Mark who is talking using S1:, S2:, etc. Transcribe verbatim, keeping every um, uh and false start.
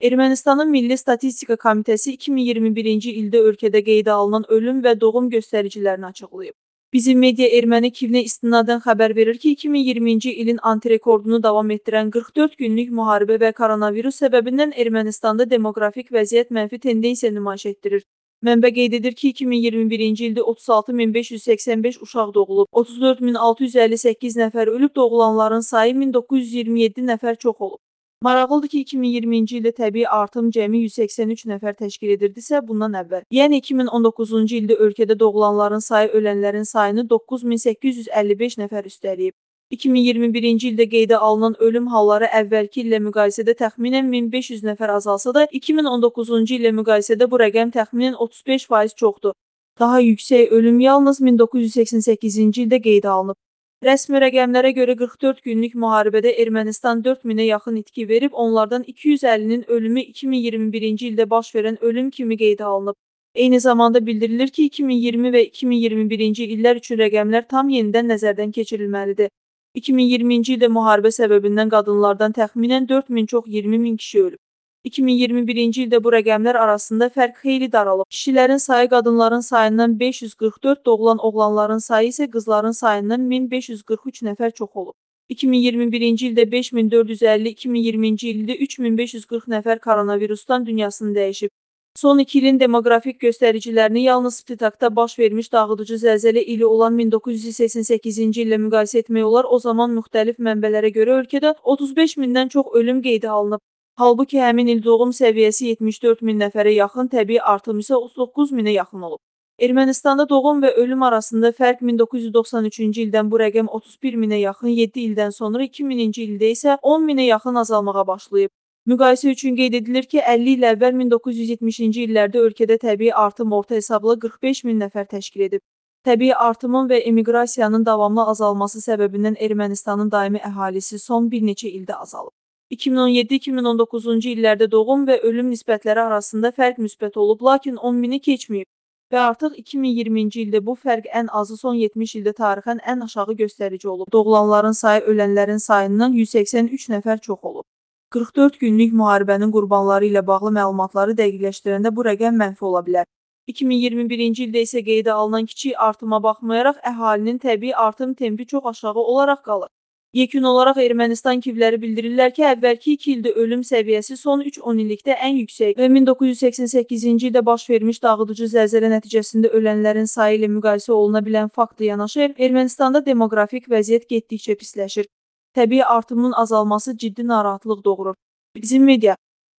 S1: Ermənistanın Milli Statistika Komitəsi iki min iyirmi birinci ildə ölkədə qeydə alınan ölüm və doğum göstəricilərini açıqlayıb. Bizim media erməni kivinə istinadən xəbər verir ki, iki min iyirminci ilin antirekordunu davam etdirən qırx dörd günlük müharibə və koronavirus səbəbindən Ermənistanda demoqrafik vəziyyət mənfi tendensiya nümayiş etdirir. Mənbə qeyd edir ki, iki min iyirmi birinci ildə otuz altı min beş yüz səksən beş uşaq doğulub, otuz dörd min altı yüz əlli səkkiz nəfər ölüb, doğulanların sayı min doqquz yüz iyirmi yeddi nəfər çox olub. Maraqlıdır ki, iki min iyirminci ildə təbii artım cəmi yüz səksən üç nəfər təşkil edirdisə, bundan əvvəl, yəni iki min on doqquzuncu ildə ölkədə doğulanların sayı ölənlərin sayını doqquz min səkkiz yüz əlli beş nəfər üstələyib. iki min iyirmi birinci ildə qeydə alınan ölüm halları əvvəlki illə müqayisədə təxminən min beş yüz nəfər azalsa da, iki min on doqquzuncu illə müqayisədə bu rəqəm təxminən otuz beş faiz çoxdur. Daha yüksək ölüm yalnız min doqquz yüz səksən səkkizinci ildə qeydə alınıb. Rəsmi rəqəmlərə görə qırx dörd günlük müharibədə Ermənistan dörd minə yaxın itki verib, onlardan iki yüz əllinin ölümü iki min iyirmi birinci ildə baş verən ölüm kimi qeydə alınıb. Eyni zamanda bildirilir ki, iki min iyirmi və iki min iyirmi birinci illər üçün rəqəmlər tam yenidən nəzərdən keçirilməlidir. iki min iyirminci ildə müharibə səbəbindən qadınlardan təxminən dörd min çox iyirmi min kişi ölüb. iki min iyirmi birinci ildə bu rəqəmlər arasında fərq xeyli daralıb. Kişilərin sayı qadınların sayından beş yüz qırx dörd, doğulan oğlanların sayı isə qızların sayından min beş yüz qırx üç nəfər çox olub. iki min iyirmi birinci ildə beş min dörd yüz əlli, iki min iyirminci ildə üç min beş yüz qırx nəfər koronavirusdan dünyasını dəyişib. Son iki ilin demoqrafik göstəricilərini yalnız Spitaqda baş vermiş dağıdıcı zəlzələ ili olan min doqquz yüz səksən səkkizinci illə müqayisə etmək olar. O zaman müxtəlif mənbələrə görə ölkədə otuz beş mindən çox ölüm qeydə alınıb. Halbuki həmin il doğum səviyyəsi yetmiş dörd min nəfərə yaxın, təbii artım isə otuz doqquz minə yaxın olub. Ermənistanda doğum və ölüm arasında fərq min doqquz yüz doxsan üçüncü ildən bu rəqəm otuz bir minə yaxın, yeddi ildən sonra iki mininci ildə isə on minə yaxın azalmağa başlayıb. Müqayisə üçün qeyd edilir ki, əlli il əvvəl min doqquz yüz yetmişinci illərdə ölkədə təbii artım orta hesabla qırx beş min nəfər təşkil edib. Təbii artımın və emiqrasiyanın davamlı azalması səbəbindən Ermənistanın daimi əhalisi son bir neçə ildə azalıb. iki min on yeddi iki min on doqquzuncu illərdə doğum və ölüm nisbətləri arasında fərq müsbət olub, lakin on mini keçməyib və artıq iki min iyirminci ildə bu fərq ən azı son yetmiş ildə tarixən ən aşağı göstərici olub. Doğulanların sayı ölənlərin sayından yüz səksən üç nəfər çox olub. qırx dörd günlük müharibənin qurbanları ilə bağlı məlumatları dəqiqləşdirəndə bu rəqəm mənfi ola bilər. iki min iyirmi birinci ildə isə qeydə alınan kiçik artıma baxmayaraq əhalinin təbii artım tempi çox aşağı olaraq qalır. Yekun olaraq Ermənistan kivləri bildirirlər ki, əvvəlki iki ildə ölüm səviyyəsi son üç on illikdə ən yüksək və min doqquz yüz səksən səkkizinci ildə baş vermiş dağıdıcı zəlzələ nəticəsində ölənlərin sayı ilə müqayisə oluna bilən faktla yanaşı, Ermənistanda demoqrafik vəziyyət getdikcə pisləşir. Təbii artımın azalması ciddi narahatlıq doğurur. Bizim media